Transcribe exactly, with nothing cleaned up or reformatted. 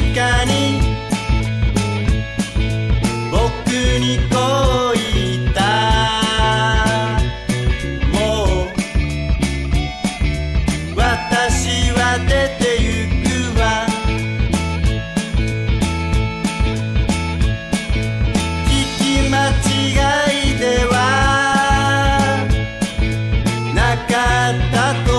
かに僕にこう言った。もう私は出てゆくわ。聞き間違いではなかったと